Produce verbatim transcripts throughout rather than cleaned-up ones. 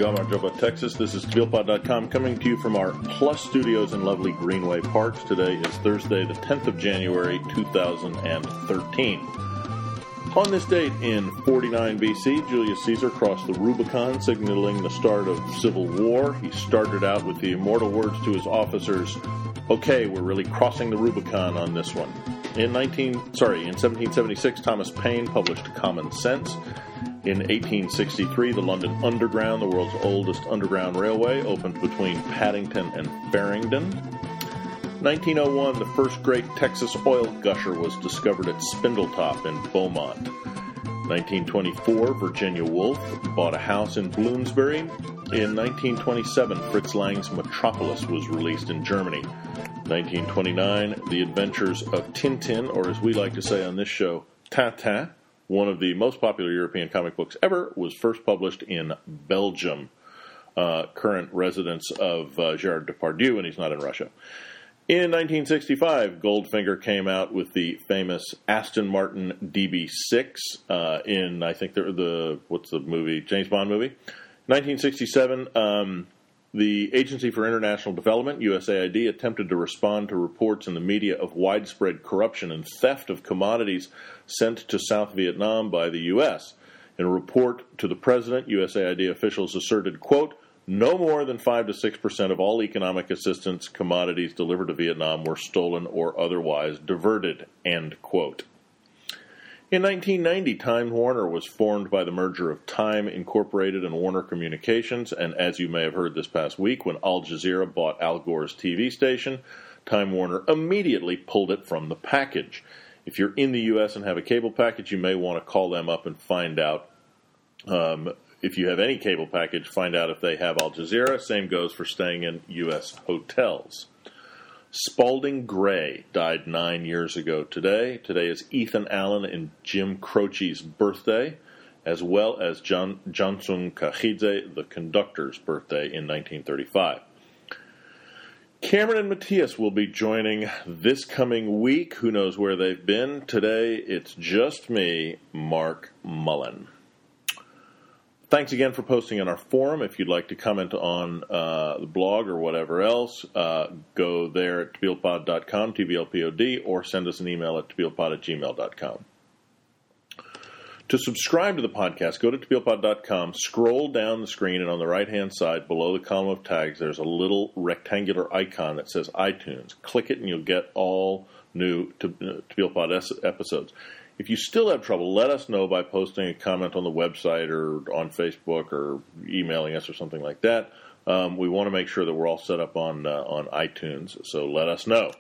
John Marjoba, Texas. This is Tbilpod dot com coming to you from our Plus Studios in lovely Greenway Parks. Today is Thursday, the tenth of January, two thousand thirteen. On this date in forty-nine B C, Julius Caesar crossed the Rubicon, signaling the start of civil war. He started out with the immortal words to his officers, "Okay, we're really crossing the Rubicon on this one." In nineteen, sorry, in seventeen seventy-six, Thomas Paine published Common Sense. In eighteen sixty-three, the London Underground, the world's oldest underground railway, opened between Paddington and Farringdon. nineteen oh one, the first great Texas oil gusher was discovered at Spindletop in Beaumont. nineteen twenty-four, Virginia Woolf bought a house in Bloomsbury. In nineteen twenty-seven, Fritz Lang's Metropolis was released in Germany. nineteen twenty-nine, The Adventures of Tintin, or as we like to say on this show, Tintin, one of the most popular European comic books ever, was first published in Belgium. Uh, current residence of uh, Gerard Depardieu, and he's not in Russia. In nineteen sixty-five, Goldfinger came out with the famous Aston Martin D B six uh, in, I think, the, the, what's the movie, James Bond movie? nineteen sixty-seven, um, the Agency for International Development, U S A I D, attempted to respond to reports in the media of widespread corruption and theft of commodities sent to South Vietnam by the U S. In a report to the president, U S A I D officials asserted, quote, no more than five to six percent of all economic assistance commodities delivered to Vietnam were stolen or otherwise diverted, end quote. In nineteen ninety, Time Warner was formed by the merger of Time Incorporated and Warner Communications, and as you may have heard this past week, when Al Jazeera bought Al Gore's T V station, Time Warner immediately pulled it from the package. If you're in the U S and have a cable package, you may want to call them up and find out. Um, if you have any cable package, find out if they have Al Jazeera. Same goes for staying in U S hotels. Spalding Gray died nine years ago today. Today is Ethan Allen and Jim Croce's birthday, as well as John, Johnson Kachidze, the conductor's birthday in nineteen thirty-five. Cameron and Matthias will be joining this coming week. Who knows where they've been? Today, it's just me, Mark Mullen. Thanks again for posting on our forum. If you'd like to comment on uh, the blog or whatever else, uh, go there at Tbilpod dot com, T B L P O D, or send us an email at Tbilpod at gmail dot com. To subscribe to the podcast, go to Tbilpod dot com, scroll down the screen, and on the right-hand side, below the column of tags, there's a little rectangular icon that says iTunes. Click it, and you'll get all new Tbilpod episodes. If you still have trouble, let us know by posting a comment on the website or on Facebook or emailing us or something like that. Um, we want to make sure that we're all set up on uh, on iTunes, so let us know.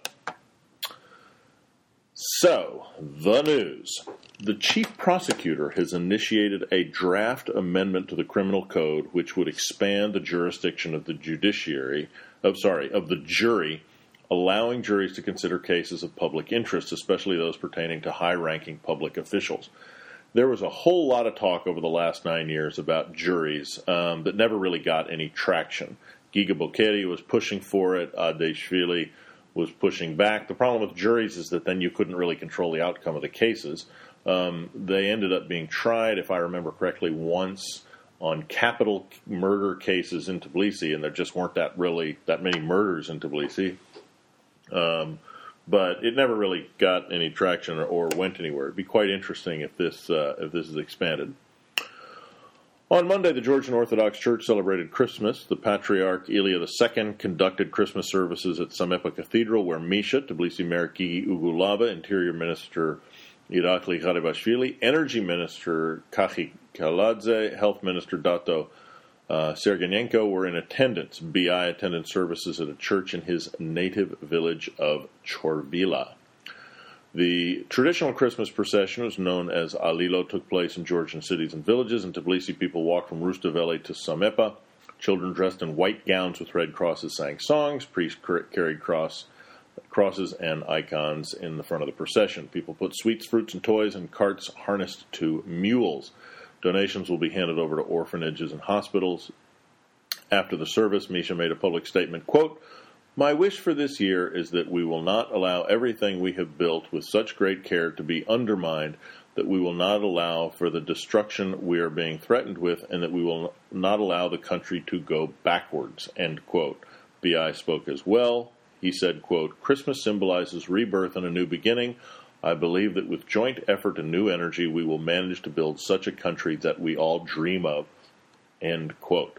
So, the news. The chief prosecutor has initiated a draft amendment to the criminal code which would expand the jurisdiction of the judiciary, of sorry, of the jury, allowing juries to consider cases of public interest, especially those pertaining to high-ranking public officials. There was a whole lot of talk over the last nine years about juries um, that never really got any traction. Giga Bokheri was pushing for it. Adeshvili was pushing back. The problem with juries is that then you couldn't really control the outcome of the cases. Um, they ended up being tried, if I remember correctly, once on capital murder cases in Tbilisi, and there just weren't that really that many murders in Tbilisi. Um, but it never really got any traction or, or went anywhere. It'd be quite interesting if this uh, if this is expanded. On Monday, the Georgian Orthodox Church celebrated Christmas. The Patriarch Ilya the Second conducted Christmas services at Samepa Cathedral, where Misha, Tbilisi Mayor Gigi Ugulava, Interior Minister Irakli Gharibashvili, Energy Minister Kachi Kaladze, Health Minister Dato Uh, Sergenyenko were in attendance. B I attended services at a church in his native village of Chorvila. The traditional Christmas procession, was known as Alilo, took place in Georgian cities and villages. In Tbilisi, people walked from Rustaveli to Samepa. Children dressed in white gowns with red crosses sang songs. Priests carried cross, crosses and icons in the front of the procession. People put sweets, fruits, and toys in carts harnessed to mules. Donations will be handed over to orphanages and hospitals. After the service, Misha made a public statement, quote, "My wish for this year is that we will not allow everything we have built with such great care to be undermined that we will not allow for the destruction we are being threatened with, and that we will not allow the country to go backwards, end quote. B I spoke as well. He said, quote, Christmas symbolizes rebirth and a new beginning. I believe that with joint effort and new energy, we will manage to build such a country that we all dream of, end quote.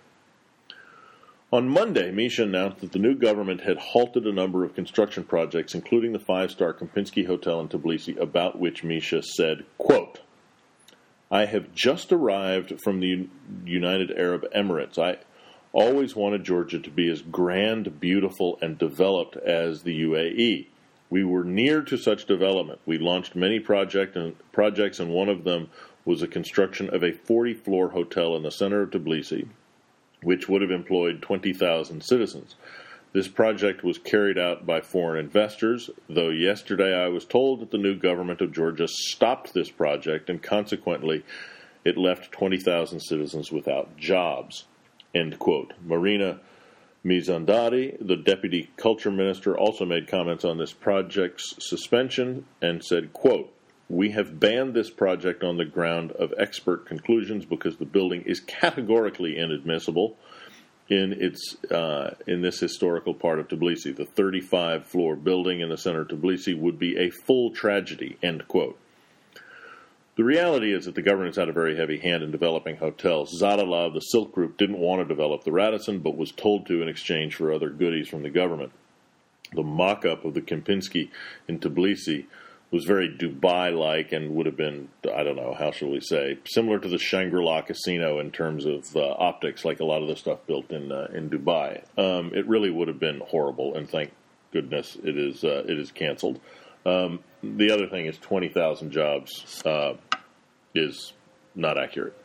On Monday, Misha announced that the new government had halted a number of construction projects, including the five-star Kempinski Hotel in Tbilisi, about which Misha said, quote, I have just arrived from the United Arab Emirates. I always wanted Georgia to be as grand, beautiful, and developed as the U A E. We were near to such development. We launched many project and projects, and one of them was the construction of a forty-floor hotel in the center of Tbilisi, which would have employed twenty thousand citizens. This project was carried out by foreign investors, though yesterday I was told that the new government of Georgia stopped this project, and consequently it left twenty thousand citizens without jobs. End quote. Marina Mizandari, the deputy culture minister, also made comments on this project's suspension and said, quote, we have banned this project on the ground of expert conclusions because the building is categorically inadmissible in its uh, in this historical part of Tbilisi. The thirty-five floor building in the center of Tbilisi would be a full tragedy, end quote. The reality is that the government's had a very heavy hand in developing hotels. Zadala of the Silk Group didn't want to develop the Radisson, but was told to in exchange for other goodies from the government. The mock-up of the Kempinski in Tbilisi was very Dubai-like and would have been, I don't know, how shall we say, similar to the Shangri-La Casino in terms of uh, optics, like a lot of the stuff built in uh, in Dubai. Um, it really would have been horrible, and thank goodness it is uh, it is canceled. Um, the other thing is twenty thousand jobs uh, is not accurate.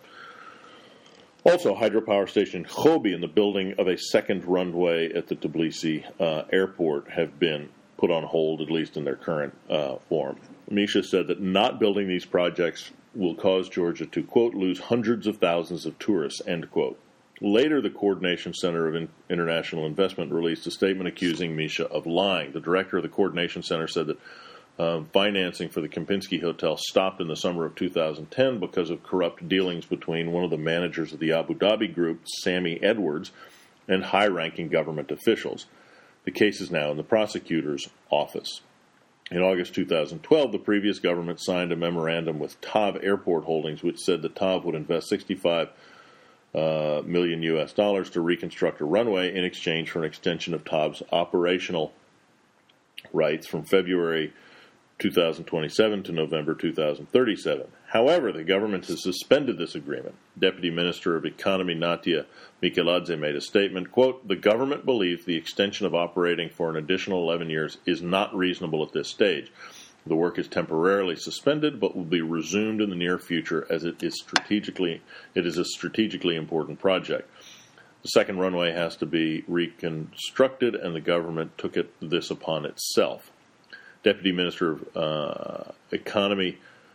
Also, hydropower station Khobi and the building of a second runway at the Tbilisi uh, airport have been put on hold, at least in their current uh, form. Misha said that not building these projects will cause Georgia to, quote, lose hundreds of thousands of tourists, end quote. Later, the Coordination Center of In- International Investment released a statement accusing Misha of lying. The director of the Coordination Center said that Um, financing for the Kempinski Hotel stopped in the summer of two thousand ten because of corrupt dealings between one of the managers of the Abu Dhabi group, Sammy Edwards, and high-ranking government officials. The case is now in the prosecutor's office. In August two thousand twelve, the previous government signed a memorandum with Tav Airport Holdings, which said that Tav would invest sixty-five uh, million U S dollars to reconstruct a runway in exchange for an extension of Tav's operational rights from February two thousand twenty-seven to November two thousand thirty-seven. However, the government has suspended this agreement. Deputy Minister of Economy Natia Mikeladze made a statement, quote, the government believes the extension of operating for an additional eleven years is not reasonable at this stage. The work is temporarily suspended, but will be resumed in the near future as it is strategically it is a strategically important project. The second runway has to be reconstructed, and the government took it, this upon itself. Deputy Minister of uh, Economy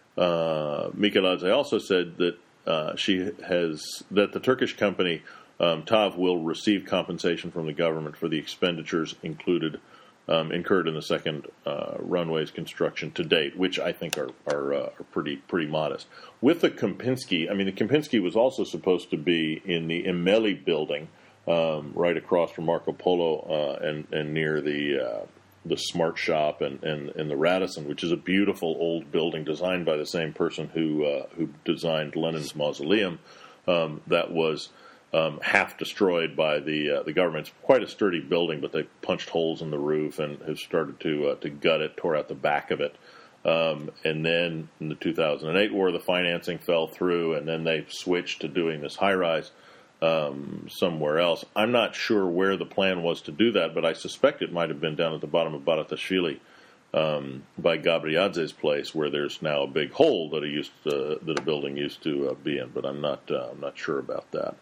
uh, Mikeladze also said that uh, she has that the Turkish company um, Tav will receive compensation from the government for the expenditures included um, incurred in the second uh, runway's construction to date, which I think are are, uh, are pretty pretty modest. With the Kempinski, I mean, the Kempinski was also supposed to be in the Imeli building, um, right across from Marco Polo uh, and and near the. Uh, the Smart Shop and, and, and the Radisson, which is a beautiful old building designed by the same person who uh, who designed Lenin's mausoleum, um, that was um, half destroyed by the uh, the government. It's quite a sturdy building, but they punched holes in the roof and have started to uh, to gut it, tore out the back of it. Um, and then in the two thousand eight war, the financing fell through, and then they switched to doing this high-rise Um, somewhere else. I'm not sure where the plan was to do that, but I suspect it might have been down at the bottom of Baratashvili um, by Gabriadze's place, where there's now a big hole that a used to, that a building used to uh, be in. But I'm not uh, I'm not sure about that.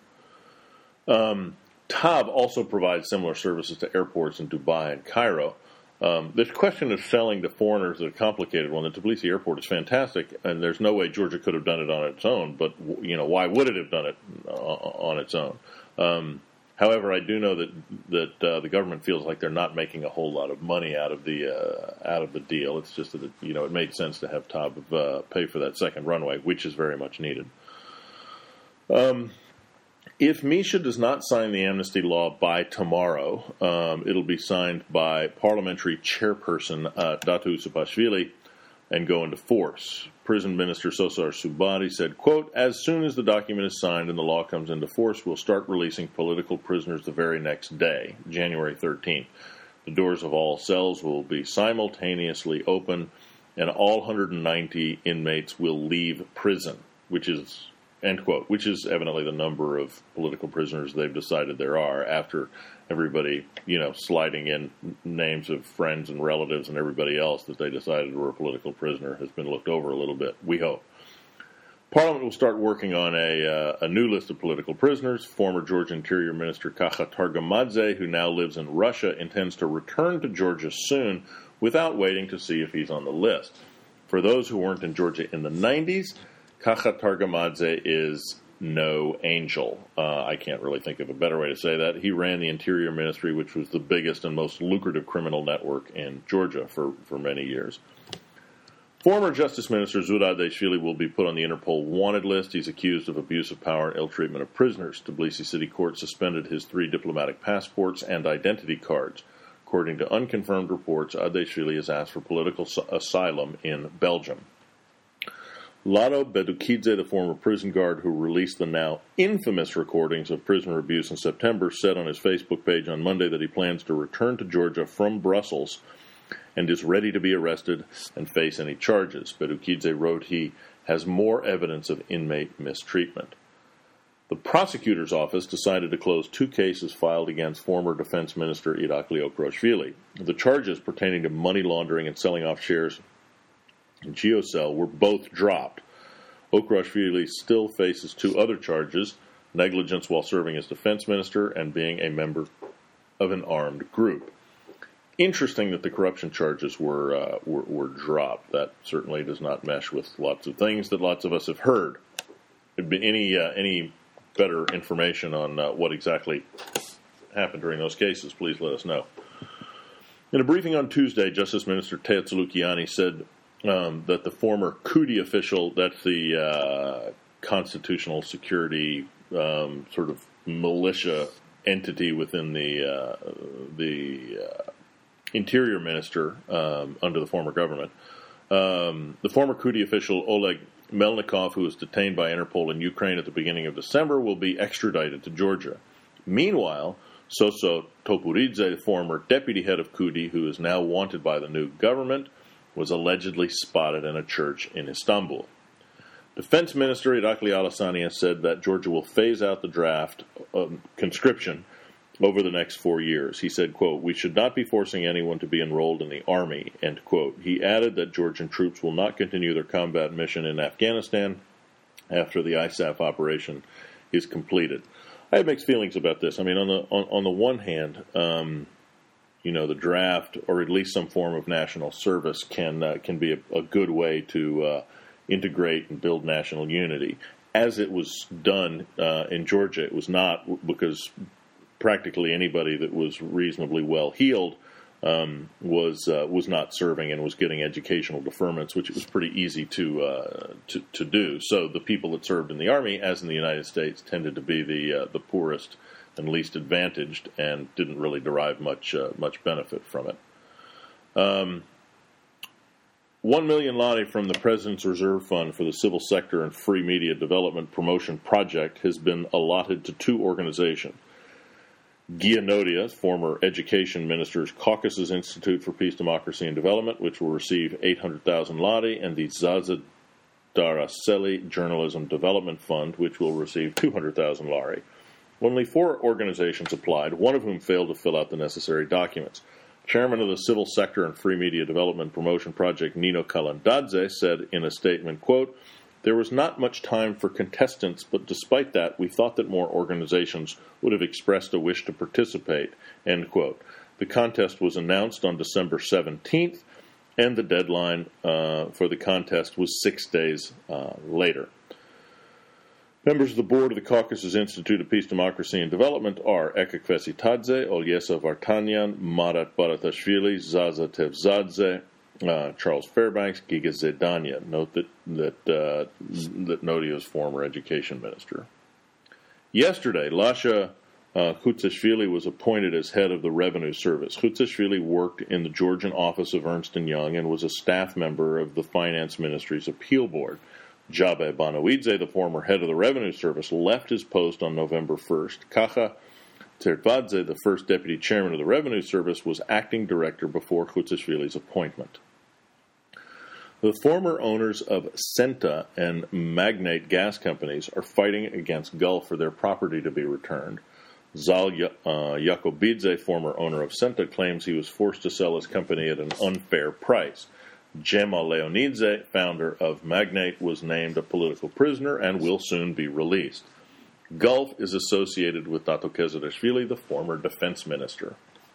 Um, Tav also provides similar services to airports in Dubai and Cairo. Um, this question of selling to foreigners is a complicated one. The Tbilisi airport is fantastic, and there's no way Georgia could have done it on its own. But you know, why would it have done it on its own? Um, However, I do know that that uh, the government feels like they're not making a whole lot of money out of the uh, out of the deal. It's just that it, you know it made sense to have Taub uh, pay for that second runway, which is very much needed. Um, if Misha does not sign the amnesty law by tomorrow, um, it'll be signed by parliamentary chairperson uh, Datu Saakashvili and go into force. Prison Minister Sosar Subadi said, quote, "As soon as the document is signed and the law comes into force, we'll start releasing political prisoners the very next day, January thirteenth. The doors of all cells will be simultaneously open, and all one hundred ninety inmates will leave prison," which is, end quote, which is evidently the number of political prisoners they've decided there are after everybody, you know, sliding in names of friends and relatives and everybody else that they decided were a political prisoner has been looked over a little bit, we hope. Parliament will start working on a, uh, a new list of political prisoners. Former Georgia Interior Minister Kacha Targamadze, who now lives in Russia, intends to return to Georgia soon without waiting to see if he's on the list. For those who weren't in Georgia in the nineties, Kacha Targamadze is no angel. Uh, I can't really think of a better way to say that. He ran the Interior Ministry, which was the biggest and most lucrative criminal network in Georgia for, for many years. Former Justice Minister Zura Abdeshvili will be put on the Interpol wanted list. He's accused of abuse of power and ill-treatment of prisoners. Tbilisi City Court suspended his three diplomatic passports and identity cards. According to unconfirmed reports, Abdeshvili has asked for political asylum in Belgium. Lado Bedukidze, the former prison guard who released the now infamous recordings of prisoner abuse in September, said on his Facebook page on Monday that he plans to return to Georgia from Brussels and is ready to be arrested and face any charges. Bedukidze wrote he has more evidence of inmate mistreatment. The prosecutor's office decided to close two cases filed against former Defense Minister Irakli Okroashvili. The charges pertaining to money laundering and selling off shares in GeoCell were both dropped. Okroashvili still faces two other charges, negligence while serving as defense minister and being a member of an armed group. Interesting that the corruption charges were, uh, were, were dropped. That certainly does not mesh with lots of things that lots of us have heard. If be any, uh, any better information on uh, what exactly happened during those cases, please let us know. In a briefing on Tuesday, Justice Minister Tea Tzulukiani said Um, that the former Kudi official, that's the uh, constitutional security um, sort of militia entity within the uh, the uh, interior minister um, under the former government, um, the former Kudi official Oleg Melnikov, who was detained by Interpol in Ukraine at the beginning of December, will be extradited to Georgia. Meanwhile, Soso Topuridze, the former deputy head of Kudi, who is now wanted by the new government, was allegedly spotted in a church in Istanbul. Defense Minister Irakli Alassania said that Georgia will phase out the draft um, conscription over the next four years. He said, quote, "We should not be forcing anyone to be enrolled in the army," end quote. He added that Georgian troops will not continue their combat mission in Afghanistan after the I S A F operation is completed. I have mixed feelings about this. I mean, on the on, on the one hand, um, you know, the draft, or at least some form of national service, can uh, can be a, a good way to uh, integrate and build national unity. As it was done uh, in Georgia, it was not, because practically anybody that was reasonably well-heeled um, was uh, was not serving and was getting educational deferments, which it was pretty easy to, uh, to to do. So the people that served in the Army, as in the United States, tended to be the uh, the poorest and least advantaged, and didn't really derive much uh, much benefit from it. Um, One million lari from the President's Reserve Fund for the Civil Sector and Free Media Development Promotion Project has been allotted to two organizations. Gia Nodia, former Education Minister's Caucasus Institute for Peace, Democracy, and Development, which will receive eight hundred thousand lari, and the Zaza Daraseli Journalism Development Fund, which will receive two hundred thousand lari. Only four organizations applied, one of whom failed to fill out the necessary documents. Chairman of the Civil Sector and Free Media Development Promotion Project, Nino Kalandadze, said in a statement, quote, "There was not much time for contestants, but despite that, we thought that more organizations would have expressed a wish to participate," end quote. The contest was announced on December seventeenth, and the deadline uh, for the contest was six days uh, later. Members of the board of the Caucasus Institute of Peace, Democracy, and Development are Eka Kvesitadze, Olyesa Vartanyan, Marat Baratashvili, Zaza Tevzadze, uh, Charles Fairbanks, Giga Zedanya. Note that that uh, that Nodio is former education minister. Yesterday, Lasha uh, Khutsashvili was appointed as head of the Revenue Service. Khutsashvili worked in the Georgian office of Ernst and Young and was a staff member of the Finance Ministry's Appeal Board. Jabe Banoidze, the former head of the Revenue Service, left his post on November first. Kacha Tertvadze, the first deputy chairman of the Revenue Service, was acting director before Khutsashvili's appointment. The former owners of Senta and Magnate gas companies are fighting against Gulf for their property to be returned. Zal uh, Yakobidze, former owner of Senta, claims he was forced to sell his company at an unfair price. Gemma Leonidze, founder of Magnate, was named a political prisoner and will soon be released. Gulf is associated with Dato Kezadashvili, the former defense minister.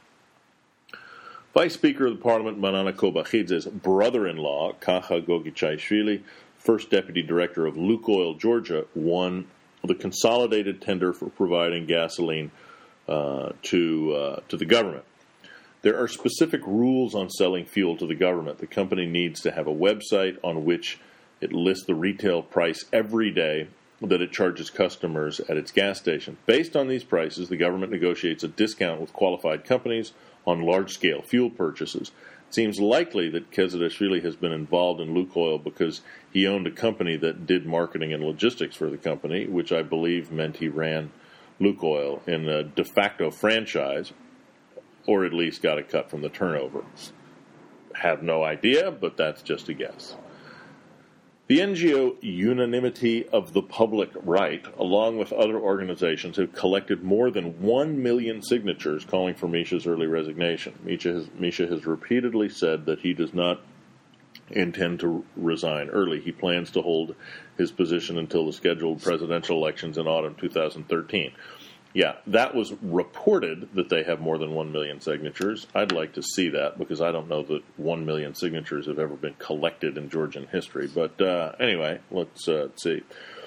Vice Speaker of the Parliament Manana Kobakhidze's brother-in-law, Kacha Gogichaishvili, first deputy director of Lukoil Georgia, won the consolidated tender for providing gasoline uh, to uh, to the government. There are specific rules on selling fuel to the government. The company needs to have a website on which it lists the retail price every day that it charges customers at its gas station. Based on these prices, the government negotiates a discount with qualified companies on large-scale fuel purchases. It seems likely that Kezadashvili has been involved in Lukoil because he owned a company that did marketing and logistics for the company, which I believe meant he ran Lukoil in a de facto franchise, or at least got a cut from the turnover. Have no idea, but that's just a guess. The N G O Unanimity of the Public Right, along with other organizations, have collected more than one million signatures calling for Misha's early resignation. Misha has, Misha has repeatedly said that he does not intend to resign early. He plans to hold his position until the scheduled presidential elections in autumn two thousand thirteen. Yeah, that was reported that they have more than one million signatures. I'd like to see that because I don't know that one million signatures have ever been collected in Georgian history. But uh, anyway, let's uh, see.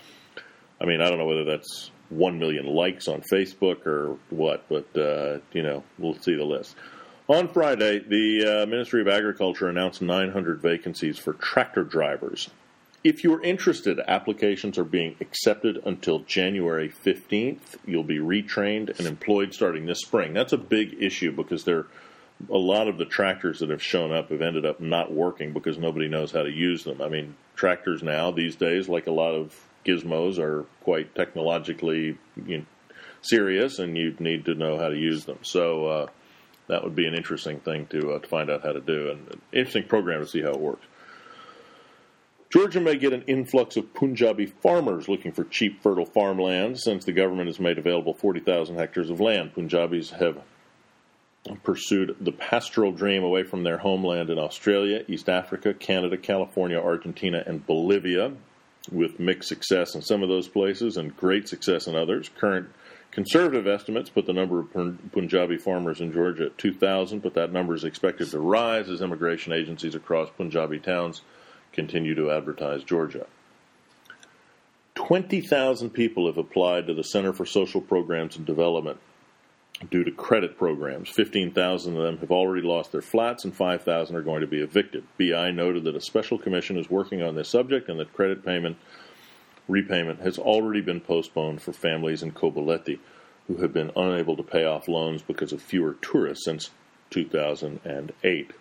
I mean, I don't know whether that's one million likes on Facebook or what, but, uh, you know, we'll see the list. On Friday, the uh, Ministry of Agriculture announced nine hundred vacancies for tractor drivers. If you're interested, applications are being accepted until January fifteenth. You'll be retrained and employed starting this spring. That's a big issue because there, a lot of the tractors that have shown up have ended up not working because nobody knows how to use them. I mean, tractors now, these days, like a lot of gizmos, are quite technologically you know, serious, and you need to know how to use them. So uh, that would be an interesting thing to, uh, to find out how to do, and an interesting program to see how it works. Georgia may get an influx of Punjabi farmers looking for cheap, fertile farmland since the government has made available forty thousand hectares of land. Punjabis have pursued the pastoral dream away from their homeland in Australia, East Africa, Canada, California, Argentina, and Bolivia, with mixed success in some of those places and great success in others. Current conservative estimates put the number of Punjabi farmers in Georgia at two thousand, but that number is expected to rise as immigration agencies across Punjabi towns continue to advertise Georgia. twenty thousand people have applied to the Center for Social Programs and Development due to credit programs. fifteen thousand of them have already lost their flats and five thousand are going to be evicted. B I noted that a special commission is working on this subject and that credit payment repayment has already been postponed for families in Koboleti who have been unable to pay off loans because of fewer tourists since two thousand eight.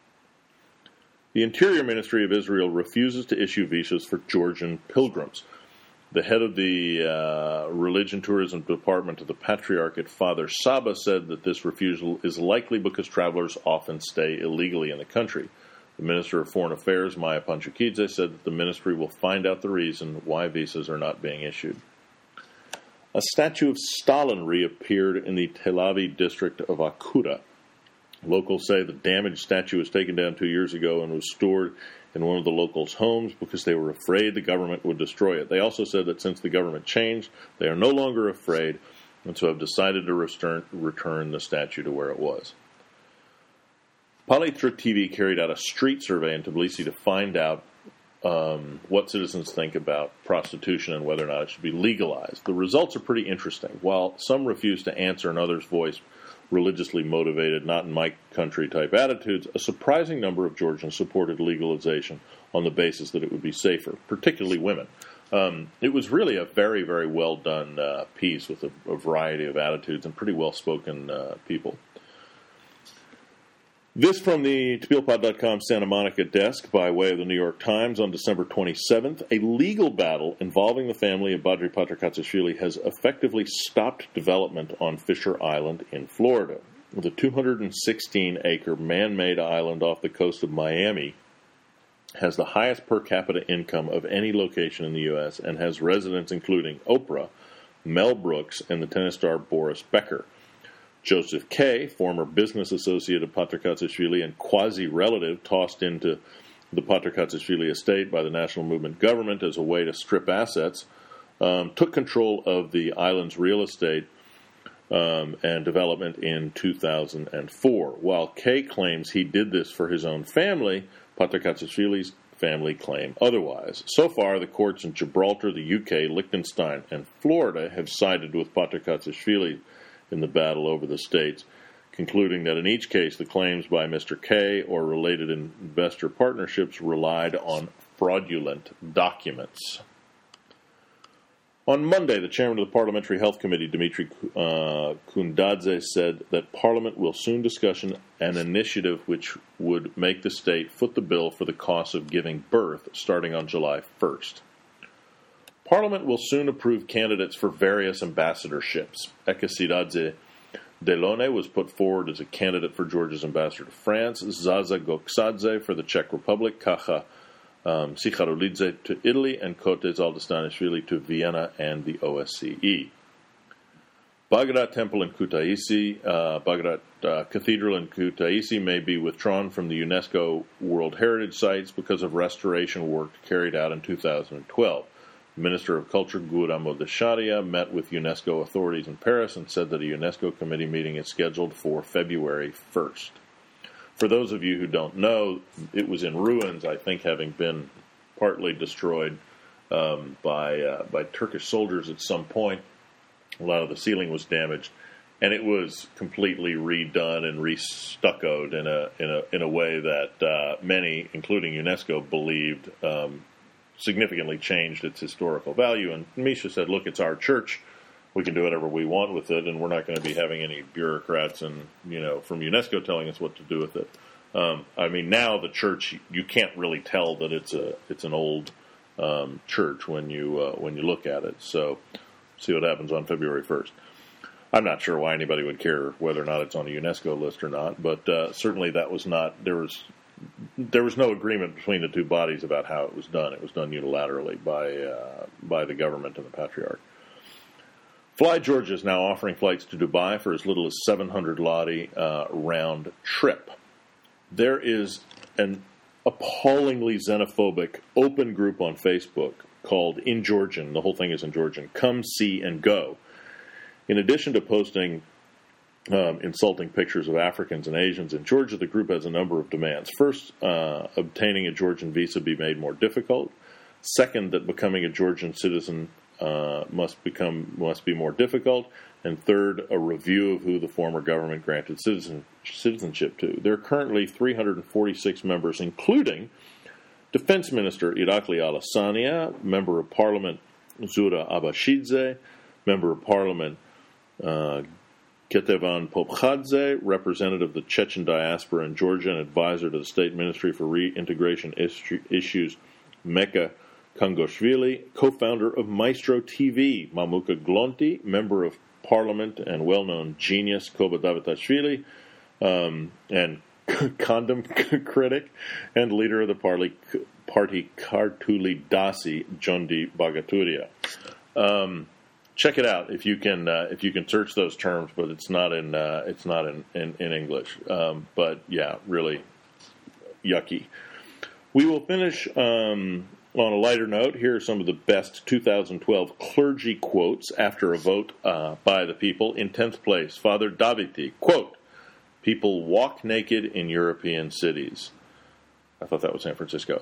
The Interior Ministry of Israel refuses to issue visas for Georgian pilgrims. The head of the uh, Religion Tourism Department of the Patriarchate, Father Saba, said that this refusal is likely because travelers often stay illegally in the country. The Minister of Foreign Affairs, Maya Panchakidze, said that the ministry will find out the reason why visas are not being issued. A statue of Stalin reappeared in the Tel Aviv district of Akuda. Locals say the damaged statue was taken down two years ago and was stored in one of the locals' homes because they were afraid the government would destroy it. They also said that since the government changed, they are no longer afraid and so have decided to return, return the statue to where it was. Palitra T V carried out a street survey in Tbilisi to find out um, what citizens think about prostitution and whether or not it should be legalized. The results are pretty interesting. While some refuse to answer and others voice religiously motivated, not in my country type attitudes, a surprising number of Georgians supported legalization on the basis that it would be safer, particularly women. Um, it was really a very, very well done uh, piece with a, a variety of attitudes and pretty well spoken uh, people. This from the Tbilpod dot com Santa Monica desk by way of the New York Times on December twenty-seventh. A legal battle involving the family of Badri Patrikatsishvili has effectively stopped development on Fisher Island in Florida. The two hundred sixteen acre man-made island off the coast of Miami has the highest per capita income of any location in the U S and has residents including Oprah, Mel Brooks, and the tennis star Boris Becker. Joseph K., former business associate of Patrikatsishvili and quasi-relative tossed into the Patrikatsishvili estate by the National Movement government as a way to strip assets, um, took control of the island's real estate um, and development in two thousand four. While K. claims he did this for his own family, Patrikatsishvili's family claim otherwise. So far, the courts in Gibraltar, the U K, Liechtenstein, and Florida have sided with Patrikatsishvili in the battle over the states, concluding that in each case the claims by Mister K or related investor partnerships relied on fraudulent documents. On Monday, the chairman of the Parliamentary Health Committee, Dimitri uh, Kundadze, said that Parliament will soon discuss an initiative which would make the state foot the bill for the cost of giving birth starting on July first. Parliament will soon approve candidates for various ambassadorships. Ekasiradze Delone was put forward as a candidate for Georgia's ambassador to France, Zaza Goksadze for the Czech Republic, Kacha um, Sikharulidze to Italy, and Kote Zaldistanishvili to Vienna and the O S C E. Bagrat Temple in Kutaisi, uh, Bagrat uh, Cathedral in Kutaisi may be withdrawn from the UNESCO World Heritage Sites because of restoration work carried out in two thousand twelve. Minister of Culture Guram Odesharia met with UNESCO authorities in Paris and said that a UNESCO committee meeting is scheduled for February first. For those of you who don't know, it was in ruins, I think having been partly destroyed um, by uh, by Turkish soldiers at some point. A lot of the ceiling was damaged, and it was completely redone and re-stuccoed in a in a in a way that uh, many, including UNESCO, believed um, significantly changed its historical value. And Misha said, look, it's our church. We can do whatever we want with it, and we're not going to be having any bureaucrats and, you know, from UNESCO telling us what to do with it. Um, I mean, now the church, you can't really tell that it's a it's an old um, church when you uh, when you look at it. So see what happens on February first. I'm not sure why anybody would care whether or not it's on a UNESCO list or not, but uh, certainly that was not, there was There was no agreement between the two bodies about how it was done. It was done unilaterally by uh, by the government and the Patriarch. Fly Georgia is now offering flights to Dubai for as little as seven hundred lari uh, round trip. There is an appallingly xenophobic open group on Facebook called In Georgian. The whole thing is in Georgian. Come, see, and go. In addition to posting Um, insulting pictures of Africans and Asians in Georgia, the group has a number of demands. First, uh, obtaining a Georgian visa be made more difficult. Second, that becoming a Georgian citizen uh, must become must be more difficult. And third, a review of who the former government granted citizen, citizenship to. There are currently three hundred forty-six members, including Defense Minister Irakli Alassania, Member of Parliament Zura Abashidze, Member of Parliament uh, Ketevan Popkhadze, representative of the Chechen diaspora in Georgia and advisor to the State Ministry for Reintegration Issues, Mecca Kangoshvili, co-founder of Maestro T V, Mamuka Glonti, member of Parliament and well-known genius, Koba Davitashvili, um, and condom critic and leader of the party, party Kartuli Dasi, Jondi Bagaturia. Um, Check it out if you can uh, if you can search those terms, but it's not in uh, it's not in in, in English. Um, but yeah, really yucky. We will finish um, on a lighter note. Here are some of the best two thousand twelve clergy quotes after a vote uh, by the people. In tenth place, Father Daviti, quote, "People walk naked in European cities." I thought that was San Francisco.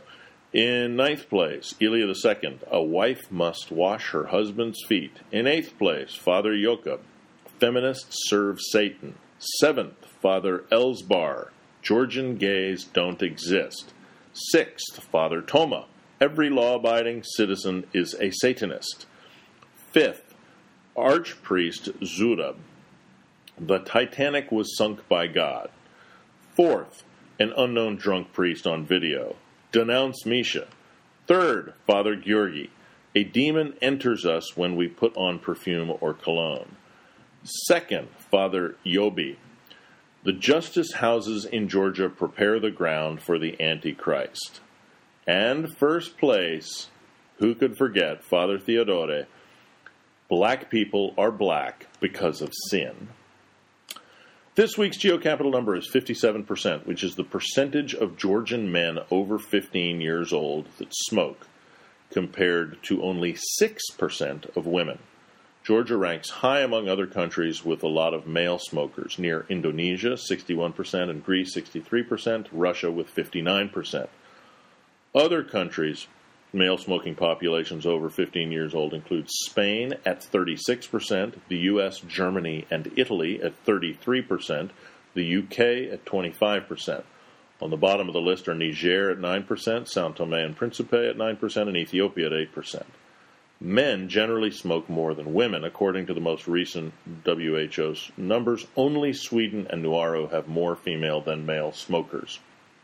In ninth place, Ilya the Second, a wife must wash her husband's feet. In eighth place, Father Jakob, feminists serve Satan. Seventh, Father Elsbar, Georgian gays don't exist. Sixth, Father Toma, every law-abiding citizen is a Satanist. Fifth, Archpriest Zurab, the Titanic was sunk by God. Fourth, an unknown drunk priest on video. Denounce Misha. Third, Father Georgi. A demon enters us when we put on perfume or cologne. Second, Father Yobi. The justice houses in Georgia prepare the ground for the Antichrist. And first place, who could forget, Father Theodore, black people are black because of sin. This week's geocapital number is fifty-seven percent, which is the percentage of Georgian men over fifteen years old that smoke, compared to only six percent of women. Georgia ranks high among other countries with a lot of male smokers, near Indonesia, sixty-one percent, and Greece, sixty-three percent, Russia with fifty-nine percent. Other countries, male smoking populations over fifteen years old include Spain at thirty-six percent, the U S, Germany, and Italy at thirty-three percent, the U K at twenty-five percent. On the bottom of the list are Niger at nine percent, São Tomé and Príncipe at nine percent, and Ethiopia at eight percent. Men generally smoke more than women. According to the most recent W H O's numbers, only Sweden and Nauru have more female than male smokers.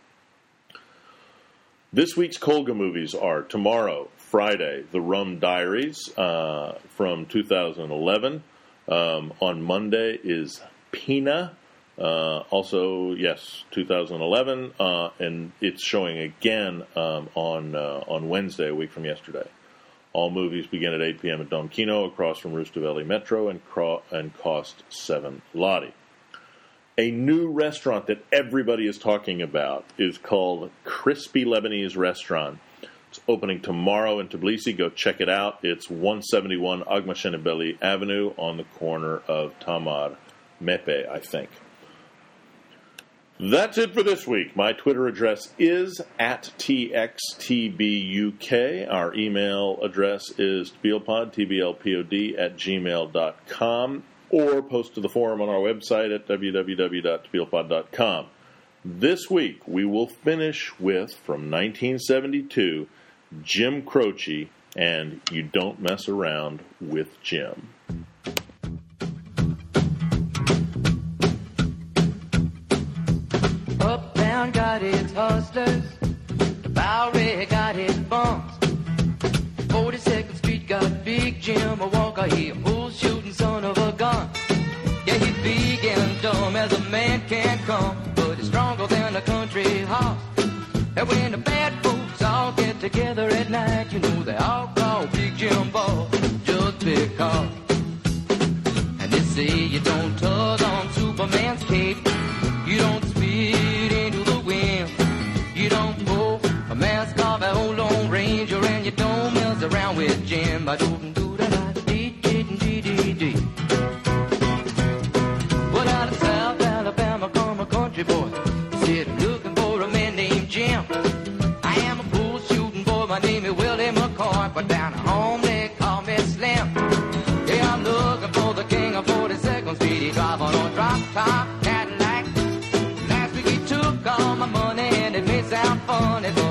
This week's Kolga movies are tomorrow, Friday, The Rum Diaries uh, from two thousand eleven. Um, on Monday is Pina, uh, also, yes, two thousand eleven, uh, and it's showing again um, on uh, on Wednesday, a week from yesterday. All movies begin at eight p.m. at Dom Kino, across from Rustaveli Metro, and, cro- and cost seven lari. A new restaurant that everybody is talking about is called Crispy Lebanese Restaurant. It's opening tomorrow in Tbilisi. Go check it out. It's one seventy-one Agmashenebeli Avenue on the corner of Tamar Mepe, I think. That's it for this week. My Twitter address is at T X T B U K. Our email address is tblpod, T B L P O D, at gmail dot com. Or post to the forum on our website at w w w dot tblpod dot com. This week, we will finish with, from nineteen seventy-two, Jim Croce and You Don't Mess Around with Jim. Uptown got its hustlers, the Bowery got its bumps, forty-second Street got Big Jim, a Walker, he a bull-shooting son of a gun. Yeah, he's big and dumb as a man can come, but he's stronger than a country horse. And when the bad folks all get together at night, you know they all call Big Jim Boss just because. And they say you don't tug on Superman's cape, you don't spit into the wind, you don't pull a mask off an old Lone Ranger, and you don't mess around with Jim. I don't do that. Well, out of South Alabama come a country boy, said I'm looking for a man named Jim. I am a bull shooting boy, my name is Willie McCoy, but down at home they call me Slim. Yeah, I'm looking for the king of forty-second Street. He drive on a drop top Cadillac. Last week he took all my money and it may sound funny,